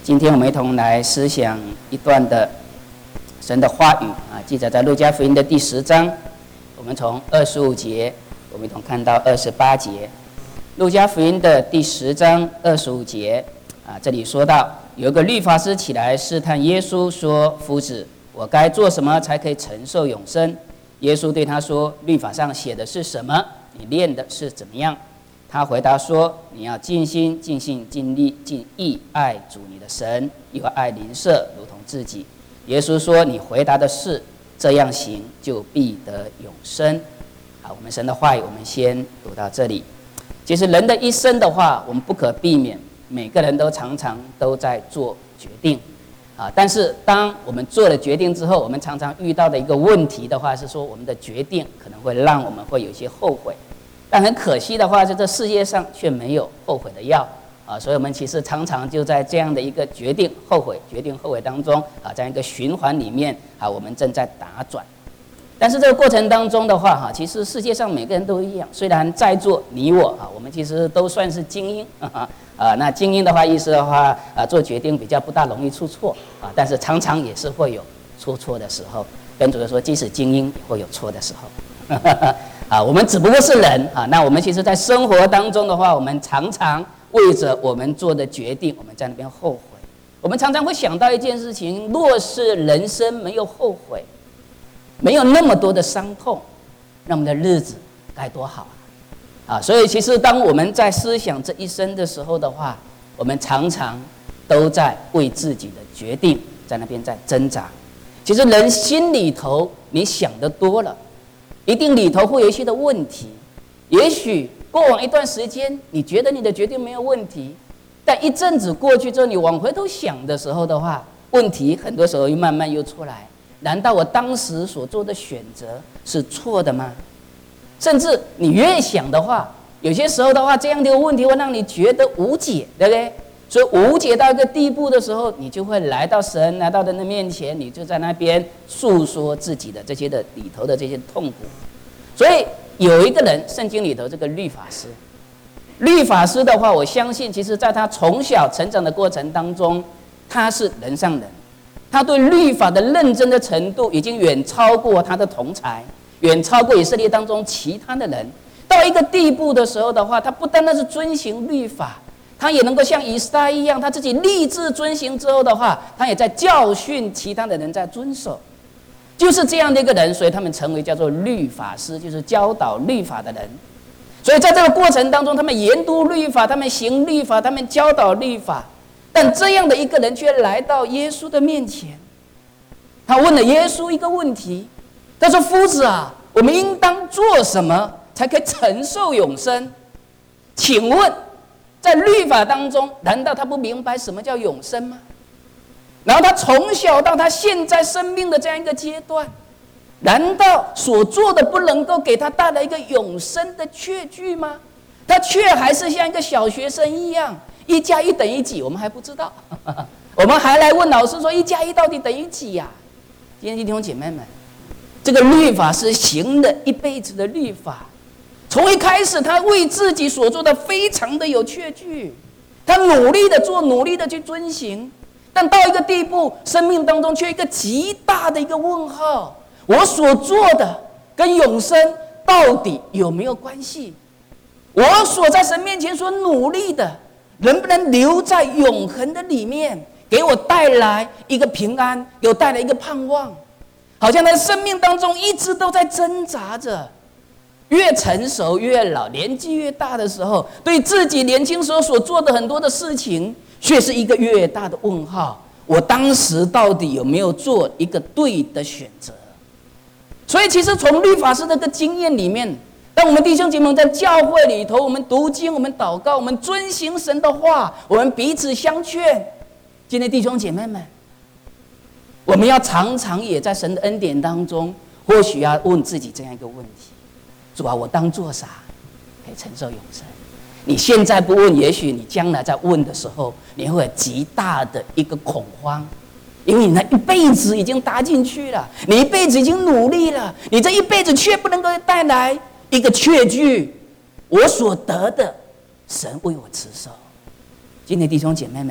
今天我们一同来思想一段的神的话语记载在路加福音的第10章，我们从25节，我们一同看到28节。路加福音的第10章25节这里说到，有一个律法师起来试探耶稣，说：“夫子，我该做什么才可以承受永生？”耶稣对他说：“律法上写的是什么？你念的是怎么样？”他回答说：“你要尽心、尽性、尽力、尽意爱主你的神，又要爱邻舍如同自己。”耶稣说：“你回答的是，这样行就必得永生。”我们神的话语，我们先读到这里。其实人的一生的话，我们不可避免，每个人都常常都在做决定但是当我们做了决定之后，我们常常遇到的一个问题的话，是说我们的决定可能会让我们会有一些后悔。但很可惜的话，在这世界上却没有后悔的药所以我们其实常常就在这样的一个决定后悔当中这样一个循环里面我们正在打转。但是这个过程当中的话其实世界上每个人都一样，虽然在座你我我们其实都算是精英那精英的话，意思的话做决定比较不大容易出错但是常常也是会有出错的时候。跟主说，即使精英也会有错的时候我们只不过是人那我们其实在生活当中的话，我们常常为着我们做的决定，我们在那边后悔。我们常常会想到一件事情，若是人生没有后悔，没有那么多的伤痛，那我们的日子该多好所以其实当我们在思想这一生的时候的话，我们常常都在为自己的决定在那边在挣扎。其实人心里头你想得多了，一定里头会有一些的问题。也许过往一段时间你觉得你的决定没有问题，但一阵子过去之后，你往回头想的时候的话，问题很多时候又慢慢又出来。难道我当时所做的选择是错的吗？甚至你越想的话，有些时候的话，这样的问题会让你觉得无解，对不对？所以无解到一个地步的时候，你就会来到神，来到人的面前，你就在那边诉说自己的这些的里头的这些痛苦。所以有一个人，圣经里头这个律法师的话，我相信其实在他从小成长的过程当中，他是人上人，他对律法的认真的程度已经远超过他的同侪，远超过以色列当中其他的人。到一个地步的时候的话，他不单单是遵行律法，他也能够像以斯拉一样，他自己立志遵行之后的话，他也在教训其他的人在遵守。就是这样的一个人，所以他们成为叫做律法师，就是教导律法的人。所以在这个过程当中，他们研读律法，他们行律法，他们教导律法。但这样的一个人却来到耶稣的面前，他问了耶稣一个问题，他说：“夫子我们应当做什么才可以承受永生？”请问在律法当中，难道他不明白什么叫永生吗？然后他从小到他现在生命的这样一个阶段，难道所做的不能够给他带来一个永生的确据吗？他却还是像一个小学生一样，1加1等于几？我们还不知道我们还来问老师说1加1到底等于几呀？今天弟兄姐妹们，这个律法是行了一辈子的律法，从一开始他为自己所做的非常的有确据，他努力的做，努力的去遵行。但到一个地步，生命当中却有一个极大的一个问号，我所做的跟永生到底有没有关系？我所在神面前所努力的，能不能留在永恒的里面，给我带来一个平安，给我带来一个盼望？好像在生命当中一直都在挣扎着。越成熟越老，年纪越大的时候，对自己年轻时候所做的很多的事情，却是一个越大的问号。我当时到底有没有做一个对的选择？所以其实从律法师这个经验里面，当我们弟兄姐妹在教会里头，我们读经，我们祷告，我们遵行神的话，我们彼此相劝。今天弟兄姐妹们，我们要常常也在神的恩典当中，或许要问自己这样一个问题：主我当做啥可以承受永生？你现在不问，也许你将来在问的时候，你会有极大的一个恐慌，因为你那一辈子已经搭进去了，你一辈子已经努力了，你这一辈子却不能够带来一个确据，我所得的，神为我持守。今天弟兄姐妹们，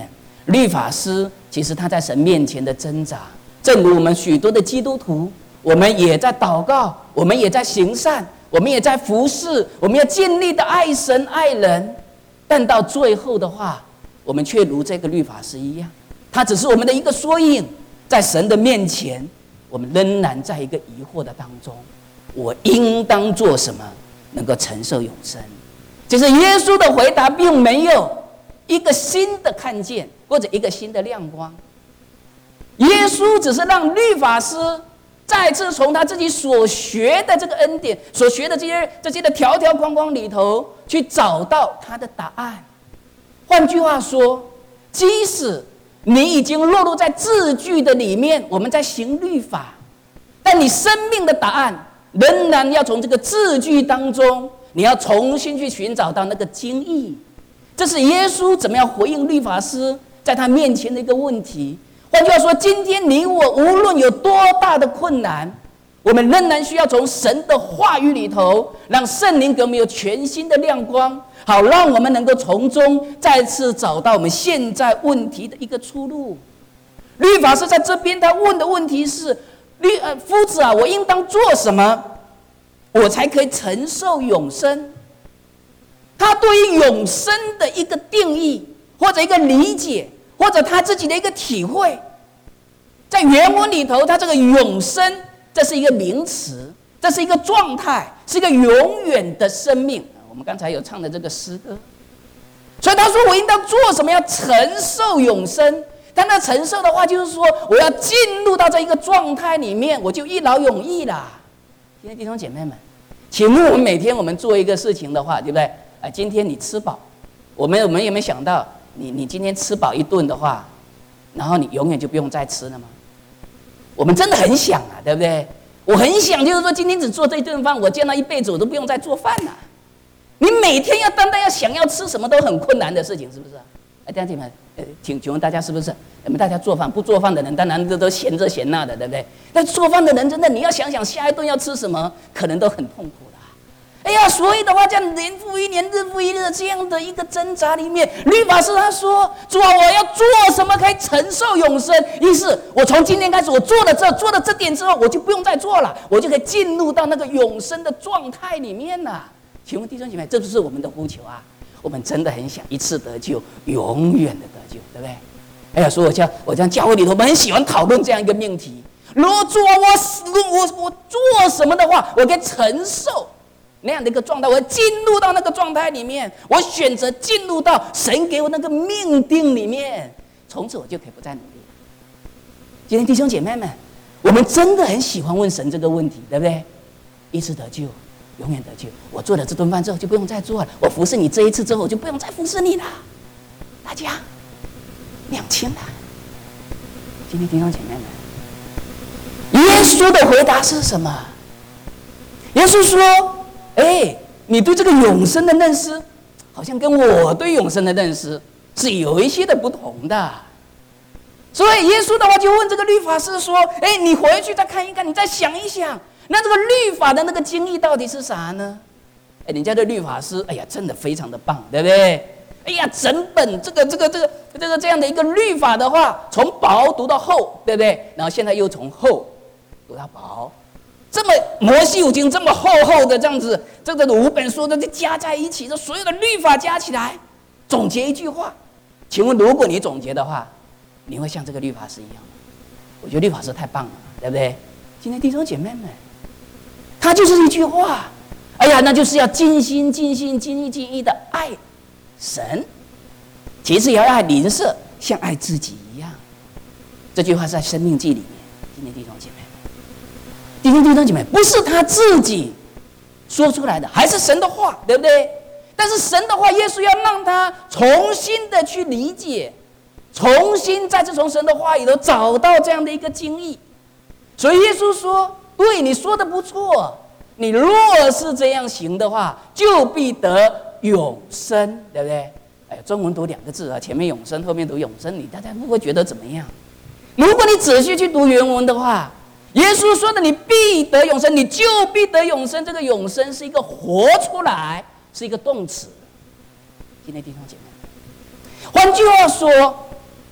律法师其实他在神面前的挣扎，正如我们许多的基督徒，我们也在祷告，我们也在行善，我们也在服侍，我们要尽力的爱神爱人，但到最后的话，我们却如这个律法师一样，他只是我们的一个缩影，在神的面前，我们仍然在一个疑惑的当中，我应当做什么能够承受永生？其实耶稣的回答并没有一个新的看见或者一个新的亮光，耶稣只是让律法师再次从他自己所学的这个恩典，所学的这些的条条框框里头去找到他的答案。换句话说，即使你已经落入在字句的里面，我们在行律法，但你生命的答案仍然要从这个字句当中，你要重新去寻找到那个精义。这是耶稣怎么样回应律法师在他面前的一个问题。换句话说，今天你我无论有多大的困难，我们仍然需要从神的话语里头，让圣灵给我们有全新的亮光，好让我们能够从中再次找到我们现在问题的一个出路。律法师在这边他问的问题是：夫子啊，我应当做什么，我才可以承受永生？他对于永生的一个定义，或者一个理解，或者他自己的一个体会，在原文里头，他这个永生，这是一个名词，这是一个状态，是一个永远的生命。我们刚才有唱的这个诗歌，所以他说我应当做什么，要承受永生。但那承受的话，就是说我要进入到这一个状态里面，我就一劳永逸啦。今天弟兄姐妹们，请问我们每天我们做一个事情的话，对不对？今天你吃饱，我们有没有想到，你今天吃饱一顿的话，然后你永远就不用再吃了吗？我们真的很想啊，对不对？我很想，就是说今天只做这一顿饭，我见到一辈子我都不用再做饭了。你每天要单单要想要吃什么都很困难的事情，是不是？弟兄姐妹，请问大家是不是？我们大家做饭，不做饭的人当然都嫌这嫌那的，对不对？但做饭的人真的，你要想想下一顿要吃什么，可能都很痛苦的。哎呀，所以的话，这样年复一年、日复一日的这样的一个挣扎里面，律法师他说：“主啊，我要做什么可以承受永生？于是，我从今天开始，我做了这点之后，我就不用再做了，我就可以进入到那个永生的状态里面了。”请问弟兄姐妹，这不是我们的呼求啊？我们真的很想一次得救，永远的得救，对不对？哎呀，所以我这样教会里头，我们很喜欢讨论这样一个命题：如果主啊，我做什么的话，我可以承受那样的一个状态，我要进入到那个状态里面，我选择进入到神给我那个命定里面，从此我就可以不再努力。今天弟兄姐妹们，我们真的很喜欢问神这个问题，对不对？一次得救，永远得救。我做了这顿饭之后就不用再做了，我服侍你这一次之后我就不用再服侍你了。大家两清了。今天弟兄姐妹们，耶稣的回答是什么？耶稣说：“你对这个永生的认识，好像跟我对永生的认识是有一些的不同的。”所以耶稣的话就问这个律法师说：“你回去再看一看，你再想一想，那这个律法的那个精义到底是啥呢？”人家的律法师，真的非常的棒，对不对？整本这样的一个律法的话，从薄读到厚，对不对？然后现在又从厚读到薄。这么摩西五经这么厚厚的这样子，这个5本书都加在一起，这所有的律法加起来，总结一句话。请问，如果你总结的话，你会像这个律法师一样吗？我觉得律法师太棒了，对不对？今天弟兄姐妹们，他就是一句话，那就是要尽心、尽性、尽意、尽意的爱神，其次也要爱邻舍，像爱自己一样。这句话是在《生命记》里面。今天弟兄姐妹。弟兄姐妹，不是他自己说出来的，还是神的话，对不对？但是神的话，耶稣要让他重新的去理解，重新再次从神的话里头找到这样的一个经义。所以耶稣说：“对，你说的不错，你若是这样行的话，就必得永生，对不对？”中文读2个字啊，前面永生，后面读永生，大家不会觉得怎么样？如果你仔细去读原文的话，耶稣说的“你必得永生”，你就必得永生。这个永生是一个活出来，是一个动词。今天弟兄姐妹，换句话说，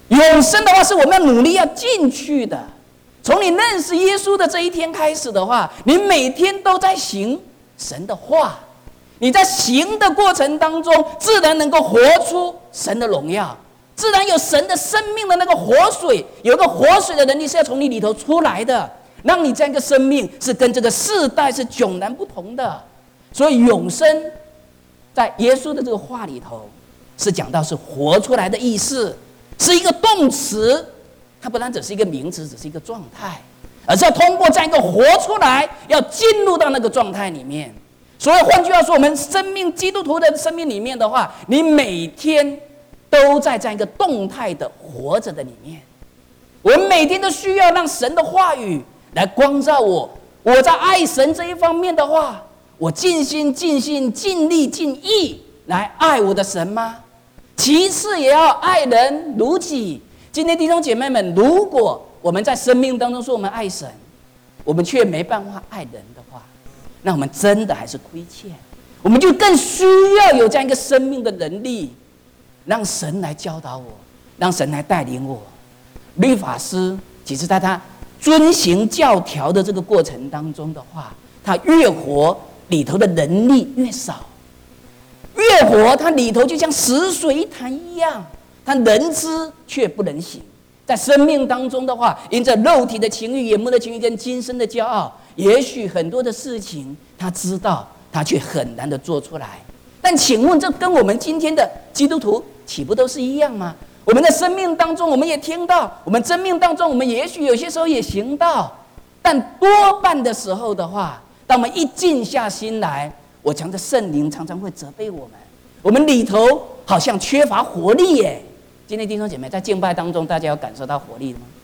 永生的话是我们要努力要进去的。从你认识耶稣的这一天开始的话，你每天都在行神的话，你在行的过程当中，自然能够活出神的荣耀，自然有神的生命的那个活水，有一个活水的能力是要从你里头出来的，让你这样一个生命是跟这个世代是迥然不同的。所以永生在耶稣的这个话里头是讲到是活出来的意思，是一个动词，它不单只是一个名词，只是一个状态，而是要通过这样一个活出来，要进入到那个状态里面。所以换句话说，我们生命基督徒的生命里面的话，你每天都在这样一个动态的活着的里面。我们每天都需要让神的话语来光照我。我在爱神这一方面的话，我尽心尽性尽力尽意来爱我的神吗？其次也要爱人如己。今天弟兄姐妹们，如果我们在生命当中说我们爱神，我们却没办法爱人的话，那我们真的还是亏欠。我们就更需要有这样一个生命的能力，让神来教导我，让神来带领我。律法师其实在他遵行教条的这个过程当中的话，他越活里头的能力越少，越活他里头就像死水一潭一样，他能知却不能行。在生命当中的话，因着肉体的情欲、眼目的情欲跟今生的骄傲，也许很多的事情他知道，他却很难的做出来。但请问，这跟我们今天的基督徒岂不都是一样吗？我们的生命当中，我们也听到；我们生命当中，我们也许有些时候也行道，但多半的时候的话，当我们一静下心来，我讲的圣灵常常会责备我们，我们里头好像缺乏活力耶。今天弟兄姐妹在敬拜当中，大家有感受到活力的吗？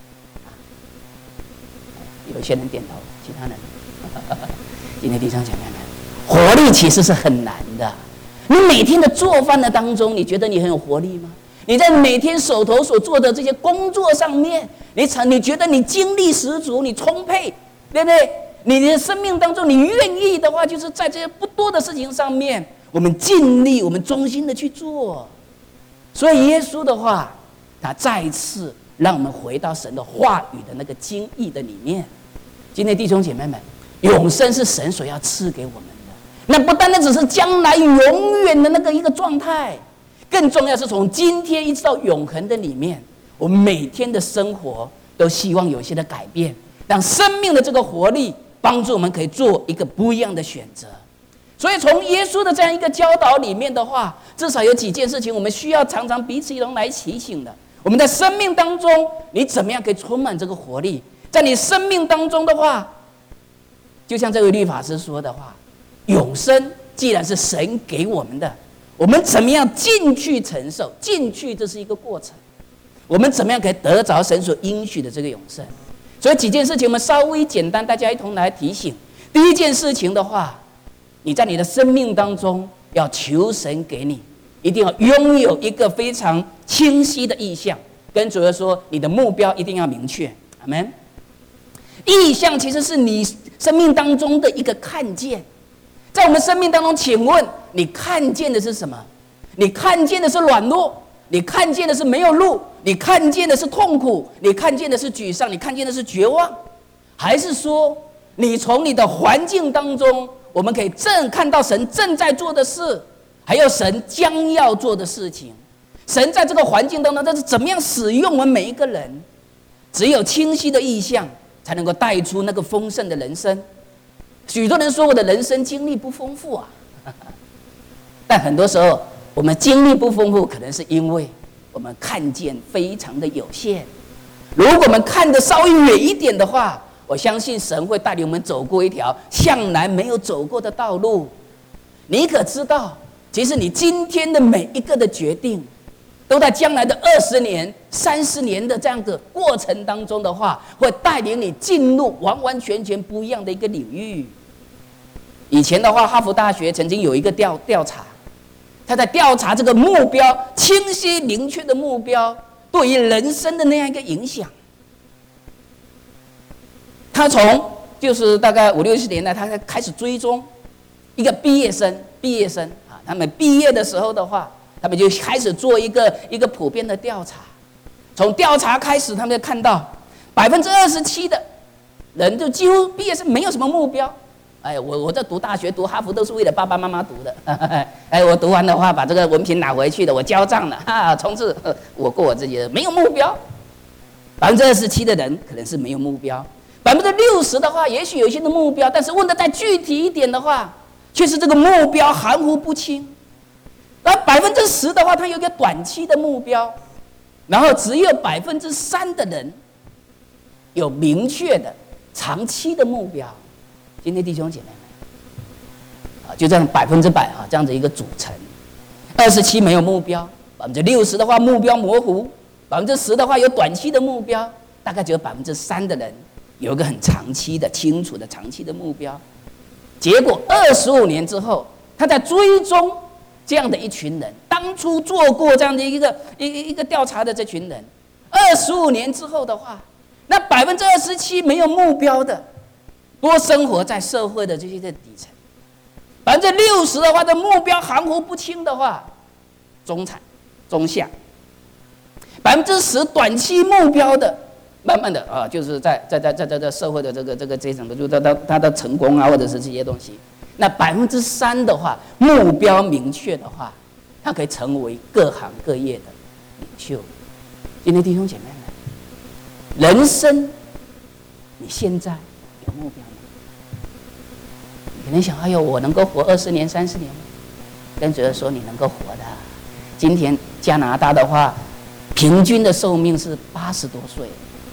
有些人点头，其他人今天弟兄姐妹们，活力其实是很难的。你每天的做饭的当中，你觉得你很有活力吗？你在每天手头所做的这些工作上面，你觉得你精力十足，你充沛，对不对？你的生命当中，你愿意的话，就是在这些不多的事情上面，我们尽力，我们忠心的去做。所以耶稣的话，他再一次让我们回到神的话语的那个经义的里面。今天弟兄姐妹们，永生是神所要赐给我们的，那不单单只是将来永远的那个一个状态，更重要是从今天一直到永恒的里面，我们每天的生活都希望有一些的改变，让生命的这个活力帮助我们可以做一个不一样的选择。所以从耶稣的这样一个教导里面的话，至少有几件事情我们需要常常彼此一同来提醒的。我们在生命当中，你怎么样可以充满这个活力？在你生命当中的话，就像这位律法师说的话，永生既然是神给我们的，我们怎么样进去承受？进去这是一个过程，我们怎么样可以得着神所应许的这个永生？所以几件事情我们稍微简单，大家一同来提醒。第一件事情的话，你在你的生命当中要求神给你，一定要拥有一个非常清晰的意向，跟主耶稣说，你的目标一定要明确。阿们。意向其实是你生命当中的一个看见。在我们生命当中，请问你看见的是什么？你看见的是软弱，你看见的是没有路，你看见的是痛苦，你看见的是沮丧，你看见的是绝望，还是说你从你的环境当中，我们可以正看到神正在做的事，还有神将要做的事情？神在这个环境当中，他是怎么样使用我们每一个人？只有清晰的意向，才能够带出那个丰盛的人生。许多人说我的人生经历不丰富啊，但很多时候我们经历不丰富，可能是因为我们看见非常的有限。如果我们看得稍微远一点的话，我相信神会带领我们走过一条向来没有走过的道路。你可知道，其实你今天的每一个的决定，都在将来的20年、30年的这样的过程当中的话，会带领你进入完完全全不一样的一个领域。以前的话，哈佛大学曾经有一个调查，他在调查这个目标清晰明确的目标对于人生的那样一个影响。他从就是大概50、60年代，他开始追踪一个毕业生啊，他们毕业的时候的话，他们就开始做一个普遍的调查。 从调查开始，他们就看到27%的人就几乎毕业生没有什么目标。哎，我在读大学读哈佛都是为了爸爸妈妈读的。哎，我读完的话把这个文凭拿回去的，我交账了，从此我过我自己的，没有目标。27%的人可能是没有目标，60%的话也许有一些的目标，但是问的再具体一点的话，却是这个目标含糊不清。而10%的话，他有一个短期的目标，然后只有3%的人有明确的长期的目标。今天弟兄姐妹们，就这样100%这样子一个组成。27没有目标，60%的话目标模糊，10%的话有短期的目标，大概只有3%的人有一个很长期的、清楚的长期的目标。结果25年之后，他在追踪这样的一群人，当初做过这样的一个调查的这群人，25年之后的话，那27%没有目标的，多生活在社会的这些的底层，60%的话的目标含糊不清的话，中产、中下，10%短期目标的，慢慢的就是在社会的这个阶层的，就是他的成功啊，或者是这些东西。那3%的话，目标明确的话，他可以成为各行各业的领袖。今天弟兄姐妹们，人生你现在有目标吗？你可能想，哎呦，我能够活20年、30年吗？跟主耶稣说，你能够活的。今天加拿大的话，平均的寿命是80多岁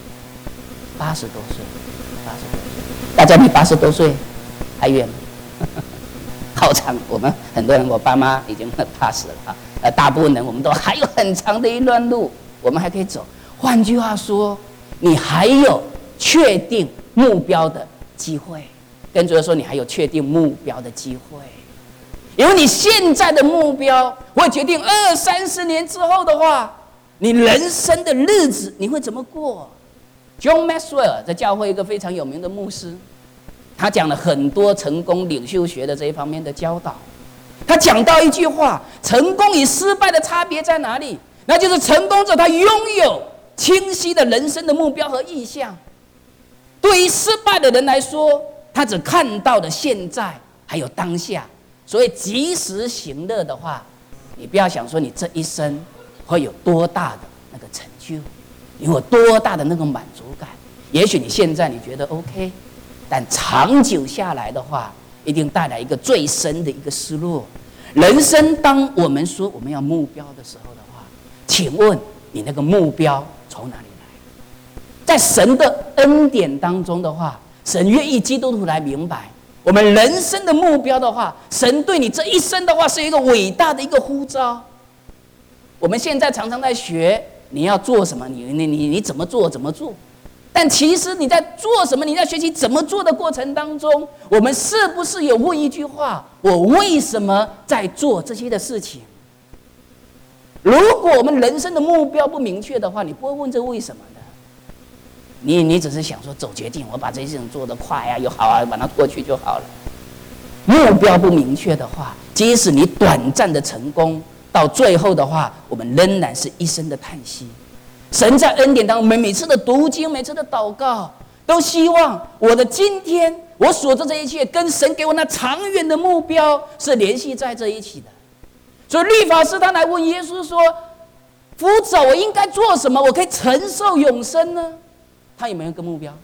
，80多岁，大家比80多岁还远吗？好长，我们很多人，我爸妈已经怕死了大部分人我们都还有很长的一段路，我们还可以走。换句话说，你还有确定目标的机会。跟主耶稣说，你还有确定目标的机会，因为你现在的目标会决定20-30年之后的话，你人生的日子你会怎么过。John Maxwell 在教会一个非常有名的牧师，他讲了很多成功领袖学的这一方面的教导。他讲到一句话：成功与失败的差别在哪里？那就是成功者他拥有清晰的人生的目标和意向，对于失败的人来说，他只看到的现在还有当下。所以及时行乐的话，你不要想说你这一生会有多大的那个成就，你有多大的那个满足感。也许你现在你觉得 OK， 但长久下来的话，一定带来一个最深的一个失落。人生当我们说我们要目标的时候的话，请问你那个目标从哪里来？在神的恩典当中的话，神愿意基督徒来明白我们人生的目标的话，神对你这一生的话是一个伟大的一个呼召。我们现在常常在学你要做什么，你怎么做怎么做，但其实你在做什么，你在学习怎么做的过程当中，我们是不是有问一句话：我为什么在做这些的事情？如果我们人生的目标不明确的话，你不会问这为什么的。你只是想说走捷径，我把这些事情做得快啊又好啊，把它过去就好了。目标不明确的话，即使你短暂的成功，到最后的话，我们仍然是一生的叹息。神在恩典当中，我们每次的读经，每次的祷告，都希望我的今天，我所做这一切，跟神给我那长远的目标是联系在这一起的。所以律法师他来问耶稣说：“夫子，我应该做什么，我可以承受永生呢？”他有没有一个目标？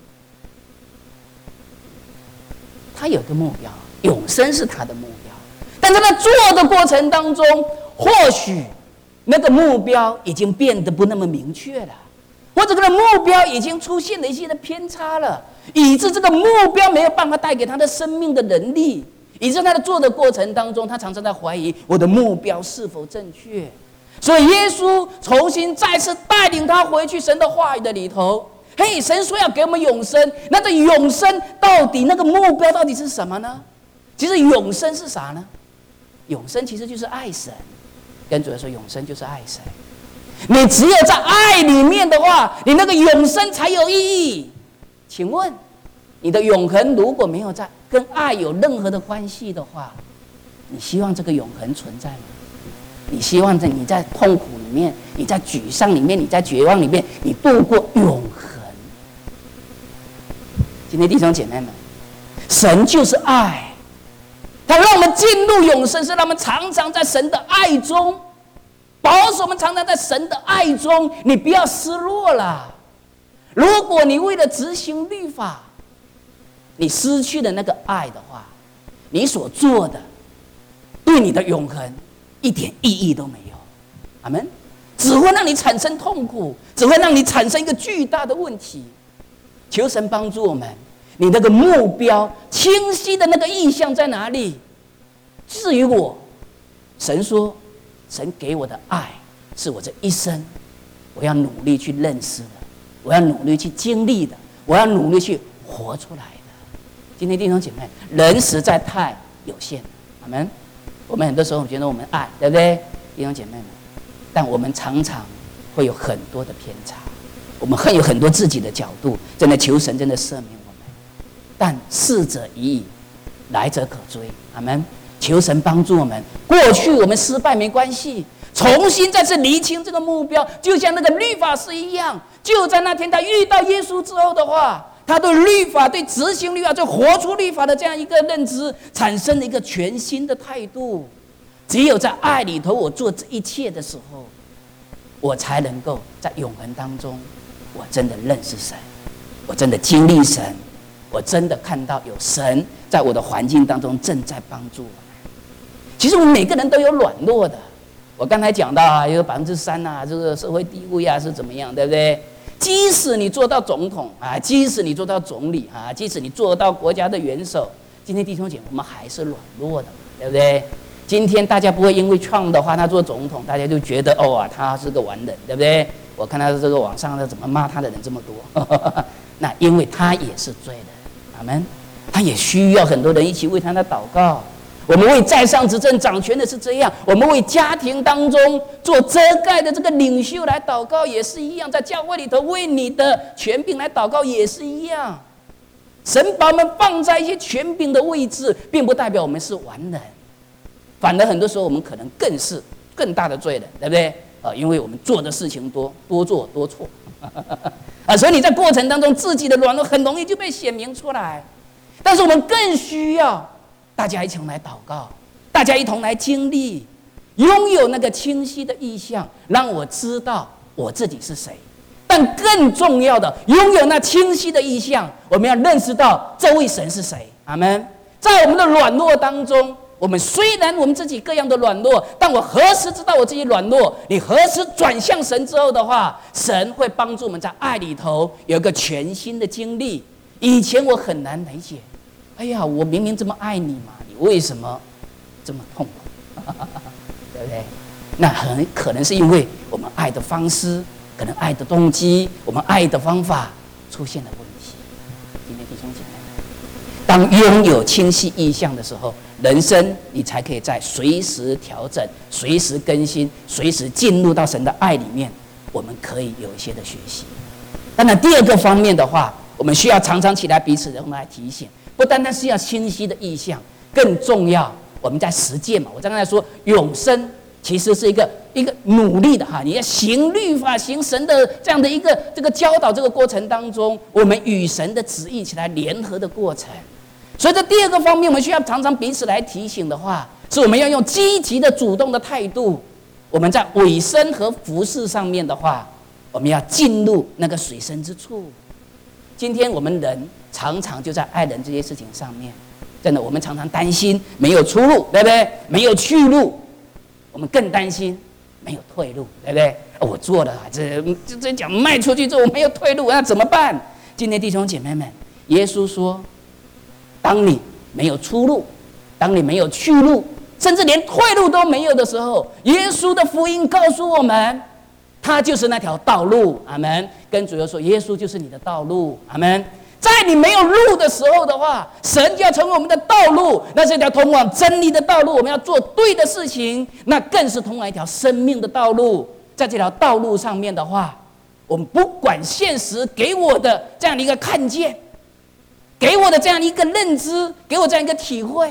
他有一个目标，永生是他的目标。但在他做的过程当中，或许那个目标已经变得不那么明确了，或者这个目标已经出现了一些的偏差了，以致这个目标没有办法带给他的生命的能力，以致他在做的过程当中，他常常在怀疑我的目标是否正确。所以耶稣重新再次带领他回去神的话语的里头。嘿，神说要给我们永生，那这永生到底那个目标到底是什么呢？其实永生是啥呢？永生其实就是爱神。跟主耶稣说，永生就是爱神。你只有在爱里面的话，你那个永生才有意义。请问，你的永恒如果没有在跟爱有任何的关系的话，你希望这个永恒存在吗？ 你希望你在痛苦里面，你在沮丧里面，你在绝望里面，你度过永恒。今天弟兄姐妹们，神就是爱，他让我们进入永生，是让我们常常在神的爱中，保守我们常常在神的爱中。你不要失落了。如果你为了执行律法，你失去了那个爱的话，你所做的对你的永恒一点意义都没有。阿们。只会让你产生痛苦，只会让你产生一个巨大的问题。求神帮助我们，你那个目标清晰的那个意向在哪里？至于我，神说，神给我的爱是我这一生我要努力去认识的，我要努力去经历的，我要努力去活出来的。今天弟兄姐妹，人实在太有限了。阿们。我们很多时候觉得我们爱，对不对？弟兄姐妹们，但我们常常会有很多的偏差，我们会有很多自己的角度，真的求神真的赦免我们。但逝者已矣，来者可追。阿们。求神帮助我们，过去我们失败没关系，重新再次厘清这个目标，就像那个律法师一样。就在那天他遇到耶稣之后的话，他对律法、对执行律法、对活出律法的这样一个认知，产生了一个全新的态度。只有在爱里头，我做这一切的时候，我才能够在永恒当中，我真的认识神，我真的经历神，我真的看到有神在我的环境当中正在帮助我们。其实我们每个人都有软弱的。我刚才讲到啊，有3%啊，这个社会地位啊是怎么样，对不对？即使你做到总统啊，即使你做到总理啊，即使你做到国家的元首，今天弟兄姐妹，我们还是软弱的，对不对？今天大家不会因为Trump的话，他做总统，大家就觉得他是个完人，对不对？我看他这个网上怎么骂他的人这么多，那因为他也是罪人，阿们，他也需要很多人一起为他来祷告。我们为在上执政掌权的是这样，我们为家庭当中做遮盖的这个领袖来祷告也是一样，在教会里头为你的权柄来祷告也是一样。神把我们放在一些权柄的位置，并不代表我们是完人，反而很多时候我们可能更是更大的罪人，对不对？因为我们做的事情多，多做多错所以你在过程当中自己的软弱很容易就被显明出来。但是我们更需要大家一起来祷告，大家一同来经历，拥有那个清晰的意向，让我知道我自己是谁。但更重要的，拥有那清晰的意向，我们要认识到这位神是谁。阿们。在我们的软弱当中，我们虽然我们自己各样的软弱，但我何时知道我自己软弱？你何时转向神之后的话，神会帮助我们在爱里头有一个全新的经历。以前我很难理解，哎呀，我明明这么爱你嘛，你为什么这么痛苦？对不对？那很可能是因为我们爱的方式，可能爱的动机，我们爱的方法出现了问题。今天弟兄姐妹，当拥有清晰意向的时候，人生你才可以在随时调整、随时更新、随时进入到神的爱里面，我们可以有一些的学习。当然，第二个方面的话，我们需要常常起来彼此来提醒，不单单是要清晰的意向，更重要我们在实践嘛。我刚才说永生其实是一个努力的哈，你要行律法、行神的这样的一个这个教导，这个过程当中，我们与神的旨意起来联合的过程。所以这第二个方面，我们需要常常彼此来提醒的话，是我们要用积极的、主动的态度。我们在委身和服事上面的话，我们要进入那个水深之处。今天我们人常常就在爱人这些事情上面，真的，我们常常担心没有出路，对不对？没有去路，我们更担心没有退路，对不对？我做了这讲卖出去之后我没有退路，那怎么办？今天弟兄姐妹们，耶稣说，当你没有出路，当你没有去路，甚至连退路都没有的时候，耶稣的福音告诉我们，他就是那条道路。阿们。跟主耶稣说，耶稣就是你的道路。阿们。在你没有路的时候的话，神就要成为我们的道路，那是一条通往真理的道路。我们要做对的事情，那更是通往一条生命的道路。在这条道路上面的话，我们不管现实给我的这样的一个看见，给我的这样一个认知，给我这样一个体会，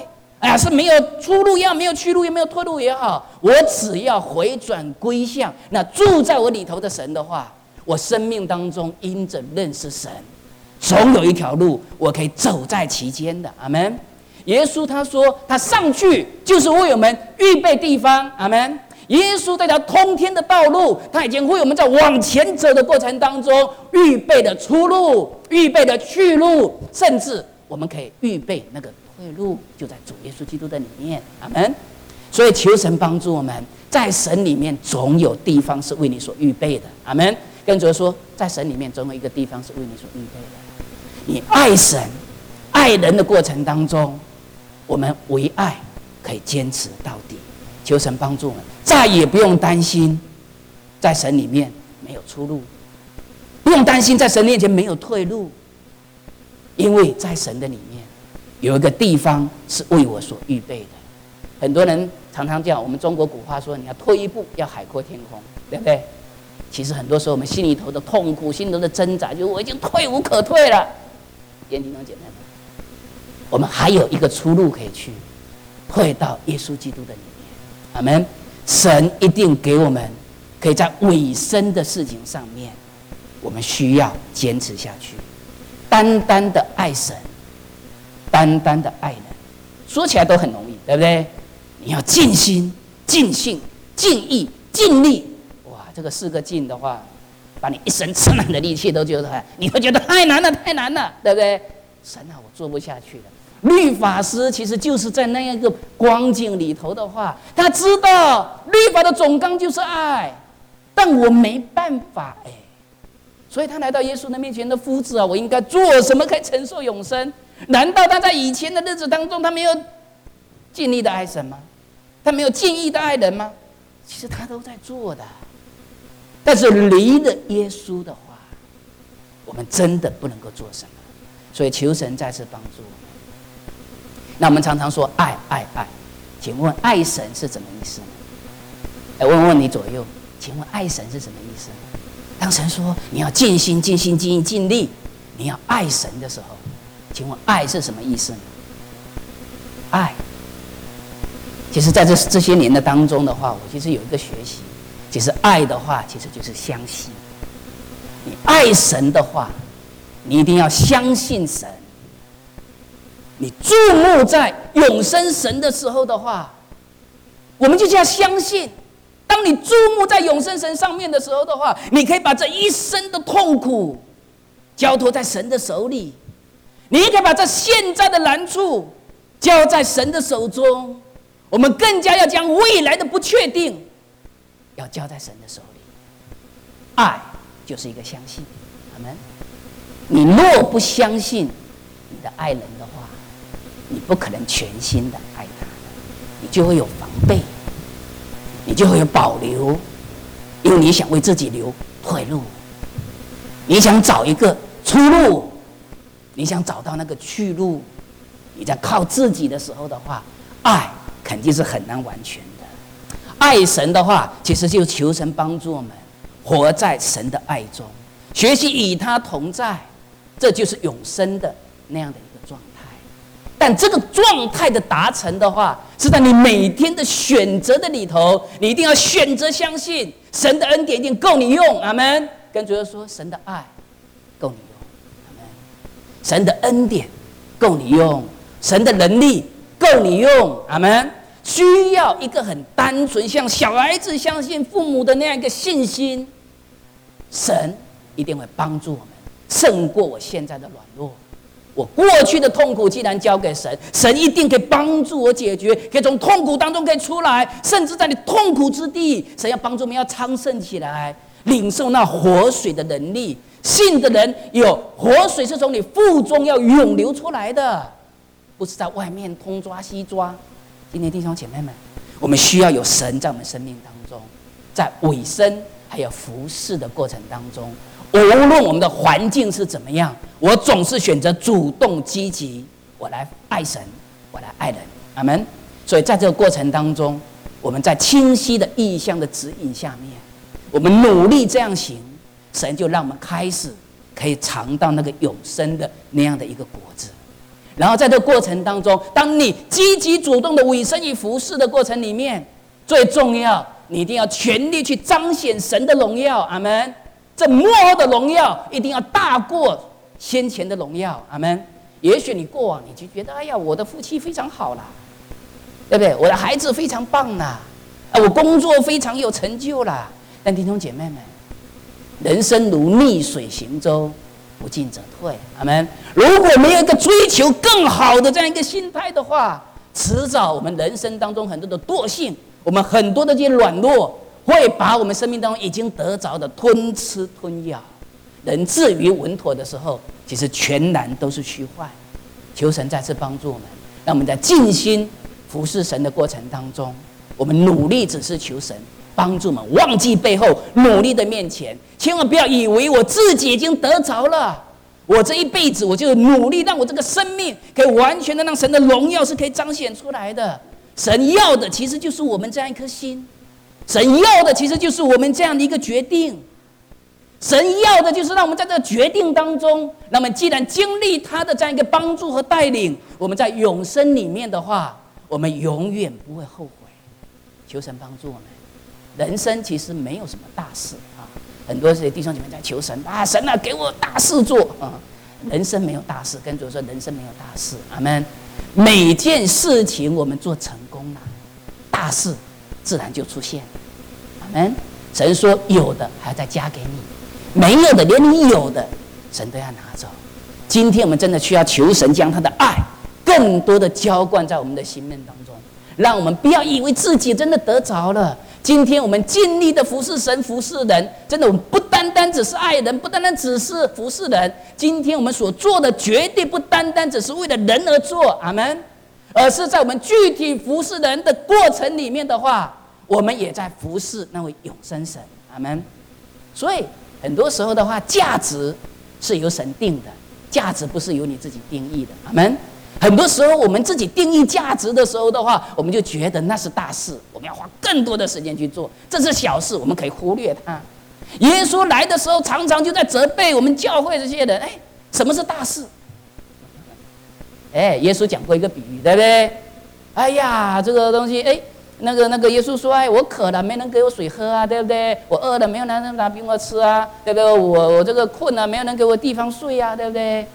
哎呀，是没有出路也好，没有去路也没有退路也好，我只要回转归向那住在我里头的神的话，我生命当中因着认识神，总有一条路我可以走在其间的。阿们。耶稣他说，他上去就是为我们预备地方。阿们。耶稣这条通天的道路，他已经为我们在往前走的过程当中预备的出路，预备的去路，甚至我们可以预备那个退路，就在主耶稣基督的里面。阿们。所以求神帮助我们，在神里面总有地方是为你所预备的。阿们。跟主说，在神里面总有一个地方是为你所预备的。你爱神、爱人的过程当中，我们为爱可以坚持到底。求神帮助我们，再也不用担心在神里面没有出路，不用担心在神面前没有退路，因为在神的里面有一个地方是为我所预备的。很多人常常讲，我们中国古话说，你要退一步要海阔天空，对不对？其实很多时候我们心里头的痛苦、心里头的挣扎，就是我已经退无可退了。眼睛能简单的，我们还有一个出路可以去，退到耶稣基督的里面。阿们。神一定给我们可以在尾声的事情上面，我们需要坚持下去，单单的爱神，单单的爱人，说起来都很容易，对不对？你要尽心、尽性、尽意、尽力。哇，这个4个尽的话，把你一生吃满的力气都觉得，你会觉得太难了，太难了，对不对？神啊，我做不下去了。律法师其实就是在那样一个光景里头的话，他知道律法的总纲就是爱，但我没办法所以他来到耶稣的面前的，夫子啊，我应该做什么可以承受永生？难道他在以前的日子当中，他没有尽力的爱神吗？他没有尽意的爱人吗？其实他都在做的，但是离了耶稣的话，我们真的不能够做什么。所以求神再次帮助我们。那我们常常说爱爱爱，请问爱神是什么意思呢？问问你左右，请问爱神是什么意思呢？当神说你要尽心尽心尽意尽力，你要爱神的时候，请问爱是什么意思呢？爱，其实在这些年的当中的话，我其实有一个学习，其实爱的话其实就是相信。你爱神的话，你一定要相信神。你注目在永生神的时候的话，我们就是要相信。当你注目在永生神上面的时候的话，你可以把这一生的痛苦交托在神的手里，你也可以把这现在的难处交在神的手中。我们更加要将未来的不确定要交在神的手里。爱就是一个相信。阿们。你若不相信你的爱人的话，你不可能全心的爱他，你就会有防备，你就会有保留，因为你想为自己留退路，你想找一个出路，你想找到那个去路，你在靠自己的时候的话，爱肯定是很难完全的。爱神的话，其实就求神帮助我们活在神的爱中，学习与他同在，这就是永生的那样的一个状态。但这个状态的达成的话，是在你每天的选择的里头，你一定要选择相信神的恩典一定够你用。阿们。跟主说，神的爱够你用。阿们。神的恩典够你用，神的能力够你用。阿们。需要一个很单纯，像小孩子相信父母的那样一个信心，神一定会帮助我们胜过我现在的软弱。我过去的痛苦既然交给神，神一定可以帮助我解决，可以从痛苦当中可以出来，甚至在你痛苦之地，神要帮助我们要昌盛起来，领受那活水的能力。信的人有活水是从你腹中要涌流出来的，不是在外面东抓西抓。今天弟兄姐妹们，我们需要有神在我们生命当中，在委身还有服侍的过程当中，无论我们的环境是怎么样，我总是选择主动积极，我来爱神，我来爱人。阿们。所以在这个过程当中，我们在清晰的意向的指引下面，我们努力这样行，神就让我们开始可以尝到那个永生的那样的一个果子。 然后在这个过程当中，当你积极主动的委身于服事的过程里面，最重要，你一定要全力去彰显神的荣耀。阿们。这末后的荣耀一定要大过先前的荣耀。阿们。也许你过往你就觉得，哎呀，我的夫妻非常好啦，对不对？我的孩子非常棒啦，我工作非常有成就啦。但弟兄姐妹们，人生如逆水行舟，不进则退。阿们。如果没有一个追求更好的这样一个心态的话，迟早我们人生当中很多的惰性，我们很多的这些软弱，会把我们生命当中已经得着的吞吃吞咬。人至于稳妥的时候，其实全然都是虚幻。求神再次帮助我们，让我们在尽心服侍神的过程当中，我们努力只是求神帮助我们忘记背后，努力的面前。千万不要以为我自己已经得着了，我这一辈子我就努力让我这个生命可以完全的让神的荣耀是可以彰显出来的。神要的其实就是我们这样一颗心，神要的其实就是我们这样的一个决定。神要的就是让我们在这个决定当中，那么既然经历他的这样一个帮助和带领，我们在永生里面的话，我们永远不会后悔。求神帮助我们。人生其实没有什么大事啊，很多弟兄姐妹在求神啊，神啊，给我大事做啊。人生没有大事，跟主说人生没有大事。阿们。每件事情我们做成功了，大事自然就出现。阿们。神说有的还要再加给你。没有的，连你有的，神都要拿走。今天我们真的需要求神将他的爱更多的浇灌在我们的心面当中，让我们不要以为自己真的得着了。今天我们尽力的服侍神、服侍人，真的我们不单单只是爱人，不单单只是服侍人。今天我们所做的绝对不单单只是为了人而做，阿们，而是在我们具体服侍人的过程里面的话，我们也在服侍那位永生神，阿们。所以很多时候的话，价值是由神定的，价值不是由你自己定义的。阿们。很多时候我们自己定义价值的时候的话，我们就觉得那是大事，我们要花更多的时间去做。这是小事，我们可以忽略它。耶稣来的时候，常常就在责备我们教会这些人。什么是大事？耶稣讲过一个比喻，对不对？哎呀，这个东西，那个耶稣说，我渴了，没人给我水喝啊，对不对？我饿了，没有人拿饼我吃啊，对不对？我这个困了，没有人给我地方睡啊，对不对？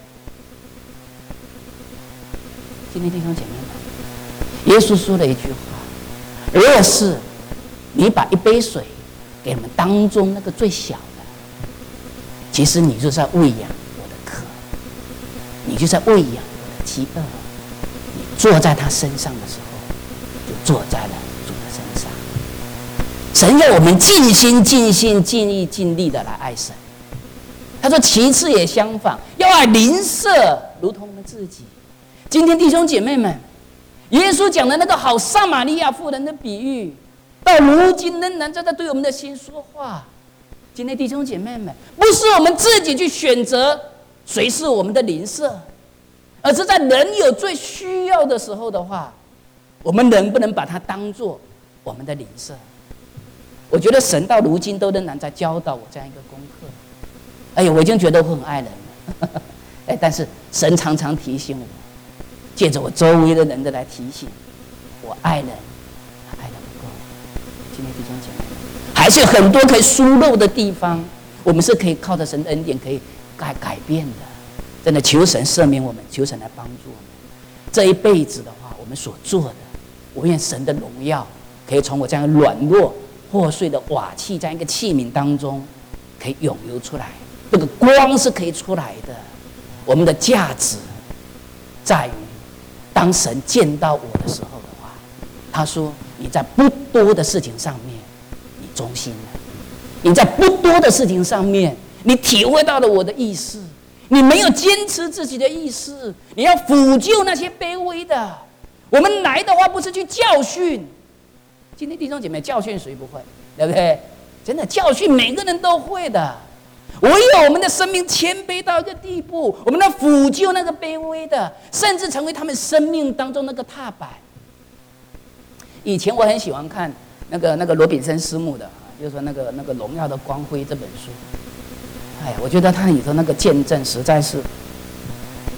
今天弟兄姐妹们，耶稣说了一句话：若是你把一杯水给我们当中那个最小的，其实你就是在喂养我的渴，你就在喂养我的饥饿。你坐在他身上的时候，就坐在了主的身上。神要我们尽心、尽心、尽意、尽力的来爱神。他说，其次也相反，要爱邻舍如同我们自己。今天弟兄姐妹们，耶稣讲的那个好撒玛利亚妇人的比喻，到如今仍然在对我们的心说话。今天弟兄姐妹们，不是我们自己去选择谁是我们的邻舍，而是在人有最需要的时候的话，我们能不能把它当作我们的邻舍？我觉得神到如今都仍然在教导我这样一个功课。我已经觉得我很爱人了，但是神常常提醒我，借着我周围的人的来提醒我，爱人爱得不够。今天弟兄姐妹们，还是有很多可以疏漏的地方，我们是可以靠着神的恩典可以改变的。真的，求神赦免我们，求神来帮助我们。这一辈子的话，我们所做的，我愿神的荣耀可以从我这样软弱破碎的瓦器这样一个器皿当中，可以涌流出来。这个光是可以出来的。我们的价值在于，当神见到我的时候的话，他说：“你在不多的事情上面，你忠心了；你在不多的事情上面，你体会到了我的意思。你没有坚持自己的意思，你要抚救那些卑微的。我们来的话，不是去教训。今天弟兄姐妹，教训谁不会？对不对？真的，教训每个人都会的。唯有我们的生命谦卑到一个地步，我们要抚救那个卑微的，甚至成为他们生命当中那个踏板。以前我很喜欢看那个罗炳森师母的，就是说那个《荣耀的光辉》这本书。我觉得他里头那个见证实在是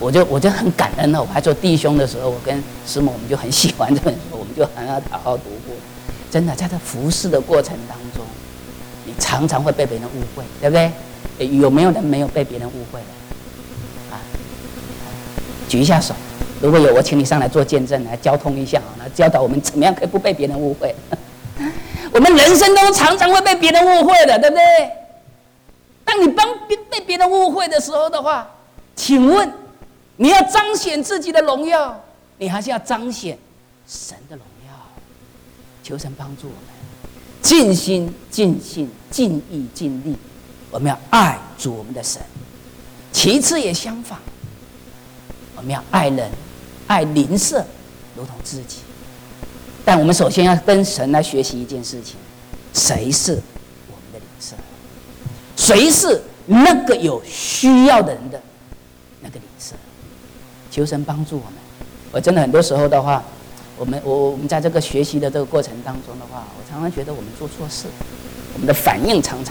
我就很感恩了。我还做弟兄的时候，我跟师母我们就很喜欢这本书，我们就很要好好读过。真的，在这服侍的过程当中，你常常会被别人误会，对不对？有没有人没有被别人误会的？啊，举一下手。如果有，我请你上来做见证，来交通一下啊，来教导我们怎么样可以不被别人误会。我们人生中常常会被别人误会的，对不对？当你被别人误会的时候的话，请问你要彰显自己的荣耀，你还是要彰显神的荣耀？求神帮助我们，尽心、尽性、尽意、尽力，我们要爱主我们的神。其次也相反，我们要爱人、爱邻舍，如同自己。但我们首先要跟神来学习一件事情：谁是我们的邻舍？谁是那个有需要的人的那个邻舍？求神帮助我们。我真的很多时候的话，我们在这个学习的这个过程当中的话，我常常觉得我们做错事，我们的反应常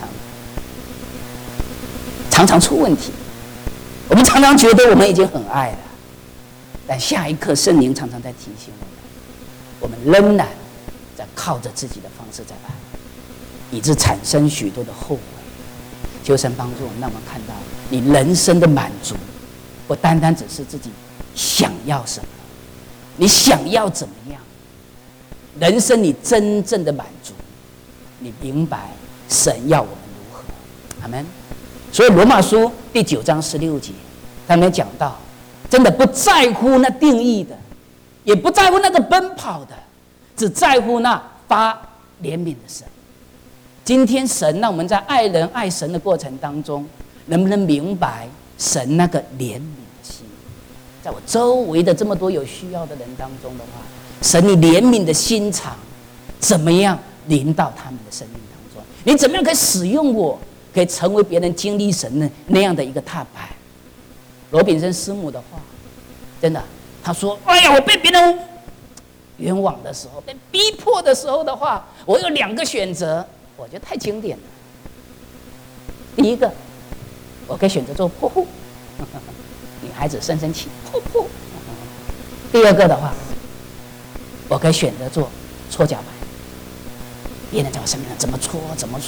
常出问题。我们常常觉得我们已经很爱了，但下一刻圣灵常常在提醒我们仍然在靠着自己的方式在爱，以致产生许多的后悔。求神帮助我们，让我们看到你人生的满足，不单单只是自己想要什么，你想要怎么样，人生你真正的满足，你明白神要我们如何。阿们。所以罗马书第9章16节，他们讲到，真的不在乎那定义的，也不在乎那个奔跑的，只在乎那发怜悯的神。今天神让我们在爱人爱神的过程当中，能不能明白神那个怜悯的心？在我周围的这么多有需要的人当中的话，神你怜悯的心肠怎么样临到他们的生命当中？你怎么样可以使用我，可以成为别人经历神的那样的一个踏板？罗炳生师母的话，真的，他说：“哎呀，我被别人冤枉的时候，被逼迫的时候的话，我有2个选择。”我觉得太经典了。第一个，我可以选择做泼妇，女孩子生气，泼妇。第二个的话，我可以选择做搓脚板，别人在我身边怎么搓，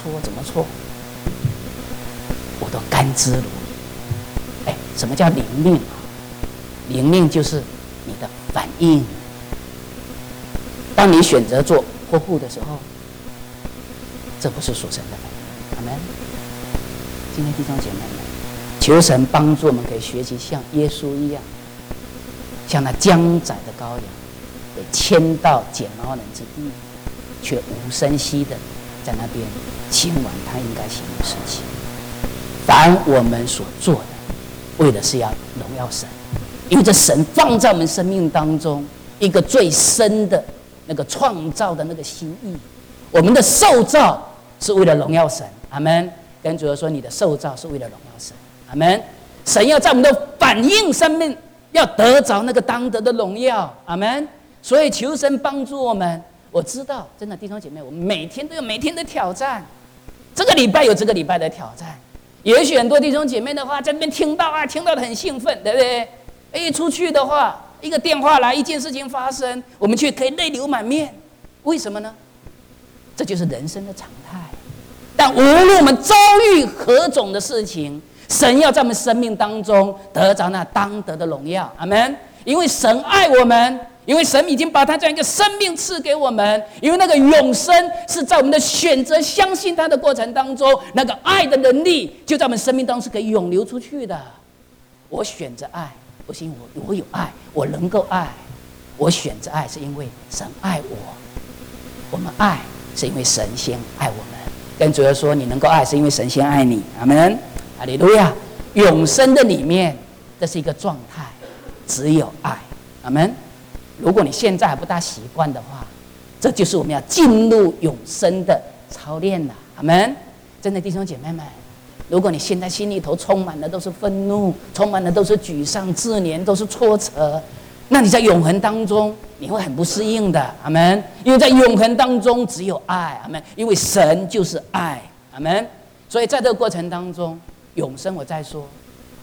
我都甘之如饴。哎，什么叫灵命啊？灵命就是你的反应。当你选择做泼妇的时候，这不是属神的反应。阿们。今天弟兄姐妹们，求神帮助我们，可以学习像耶稣一样，像那将宰的羔羊，被牵到剪毛人之地，却无声息的在那边亲完他应该行的事情。凡我们所做的，为的是要荣耀神，因为这神放在我们生命当中一个最深的那个创造的那个心意。我们的受造是为了荣耀神，阿们。跟主说，你的受造是为了荣耀神，阿们。神要在我们的反应上面要得着那个当得的荣耀，阿们。所以求神帮助我们。我知道，真的弟兄姐妹，我们每天都有每天的挑战，这个礼拜有这个礼拜的挑战。也许很多弟兄姐妹的话，在那边听到的很兴奋，对不对？一出去的话，一个电话来，一件事情发生，我们却可以泪流满面。为什么呢？这就是人生的常态。但无论我们遭遇何种的事情，神要在我们生命当中得着那当得的荣耀，阿们。因为神爱我们，因为神已经把他这样一个生命赐给我们，因为那个永生是在我们的选择相信他的过程当中，那个爱的能力就在我们生命当中是可以涌流出去的。我选择爱，不是因为我有爱，我能够爱，我选择爱是因为神爱我。我们爱是因为神先爱我们。跟主耶稣说，你能够爱是因为神先爱你，阿们，哈利路亚。永生的里面，这是一个状态，只有爱，阿们。如果你现在还不大习惯的话，这就是我们要进入永生的操练了，阿们。真的弟兄姐妹们，如果你现在心里头充满的都是愤怒，充满的都是沮丧、自怜，都是挫折，那你在永恒当中你会很不适应的，阿们。因为在永恒当中只有爱，阿们。因为神就是爱，阿们。所以在这个过程当中，永生我再说，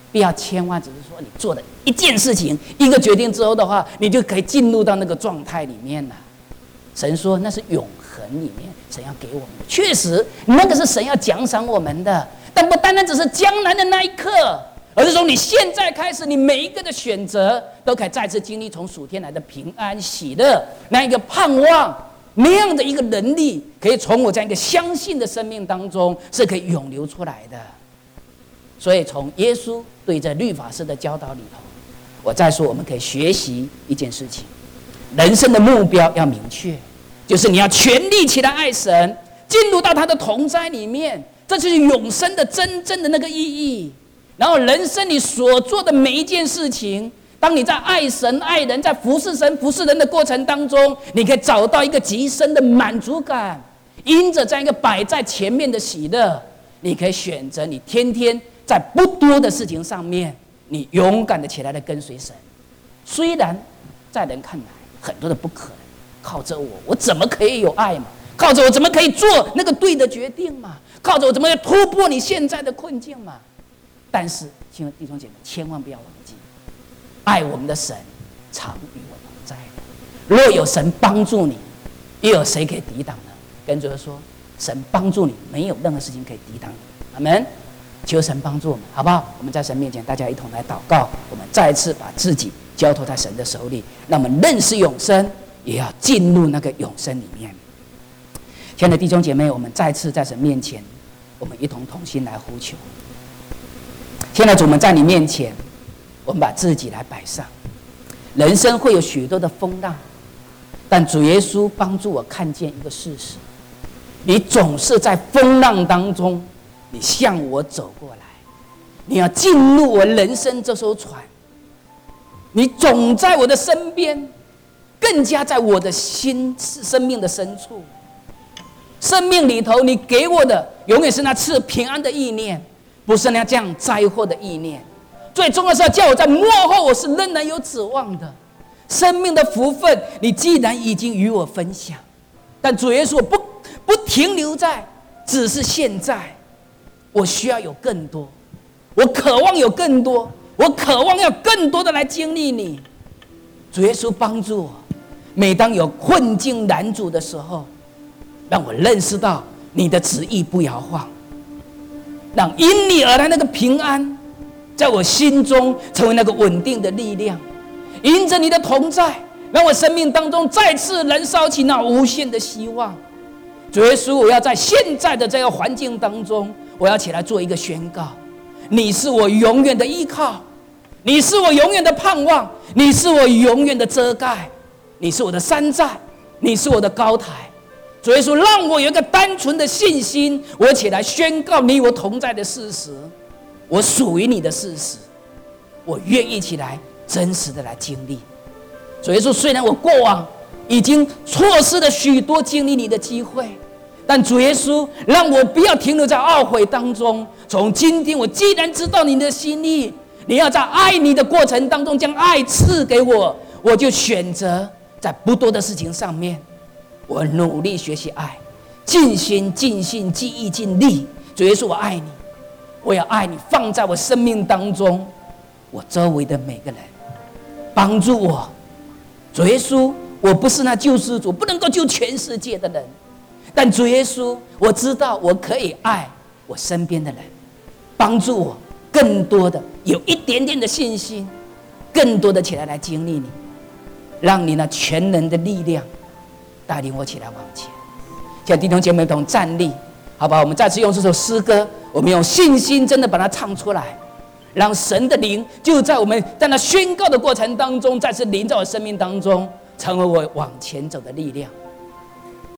不要千万只是说你做的一件事情、一个决定之后的话，你就可以进入到那个状态里面了。神说那是永恒里面神要给我们的，确实那个是神要奖赏我们的，但不单单只是将来的那一刻，而是从你现在开始，你每一个的选择都可以再次经历从属天来的平安、喜乐，那一个盼望，那样的一个能力，可以从我这样一个相信的生命当中是可以涌流出来的。所以从耶稣对这律法师的教导里头，我再说我们可以学习一件事情：人生的目标要明确，就是你要全力起来爱神，进入到他的同在里面，这就是永生的真正的那个意义。然后人生你所做的每一件事情，当你在爱神爱人，在服侍神服侍人的过程当中，你可以找到一个极深的满足感，因着这样一个摆在前面的喜乐，你可以选择你天天在不多的事情上面，你勇敢的起来的跟随神。虽然在人看来很多的不可能，靠着我怎么可以有爱嘛？靠着我怎么可以做那个对的决定嘛？靠着我怎么突破你现在的困境嘛？但是，亲爱的弟兄姐妹，千万不要忘记，爱我们的神常与我同在的。若有神帮助你，又有谁可以抵挡呢？跟主说，神帮助你，没有任何事情可以抵挡你。阿们。求神帮助我们，好不好？我们在神面前，大家一同来祷告。我们再次把自己交托在神的手里，让我们认识永生，也要进入那个永生里面。亲爱的弟兄姐妹，我们再次在神面前，我们一同同心来呼求。现在主，我们在你面前，我们把自己来摆上。人生会有许多的风浪，但主耶稣帮助我看见一个事实：你总是在风浪当中，你向我走过来，你要进入我人生这艘船，你总在我的身边，更加在我的生命的深处。生命里头，你给我的永远是那赐平安的意念，不是那这样灾祸的意念。最重要是要叫我在末后，我是仍然有指望的。生命的福分，你既然已经与我分享，但主耶稣，我不停留在只是现在，我需要有更多，我渴望有更多，我渴望要更多的来经历你。主耶稣帮助我，每当有困境难阻的时候，让我认识到你的旨意不摇晃，让因你而来那个平安，在我心中成为那个稳定的力量。因着你的同在，让我生命当中再次燃烧起那无限的希望。主耶稣，我要在现在的这个环境当中，我要起来做一个宣告：你是我永远的依靠，你是我永远的盼望，你是我永远的遮盖，你是我的山寨，你是我的高台。主耶稣，让我有一个单纯的信心，我起来宣告你我同在的事实，我属于你的事实，我愿意起来真实的来经历。主耶稣，虽然我过往已经错失了许多经历你的机会，但主耶稣，让我不要停留在懊悔当中。从今天，我既然知道你的心意，你要在爱你的过程当中将爱赐给我，我就选择在不多的事情上面，我努力学习爱，尽心尽性尽意尽力。主耶稣，我爱你，我要爱你放在我生命当中，我周围的每个人，帮助我。主耶稣，我不是那救世主，不能够救全世界的人，但主耶稣，我知道我可以爱我身边的人，帮助我更多的有一点点的信心，更多的起来经历你，让你那全能的力量带领我起来往前。请弟兄姐妹同站立，好吧？我们再次用这首诗歌，我们用信心真的把它唱出来，让神的灵就在我们在那宣告的过程当中，再次临在我生命当中，成为我往前走的力量。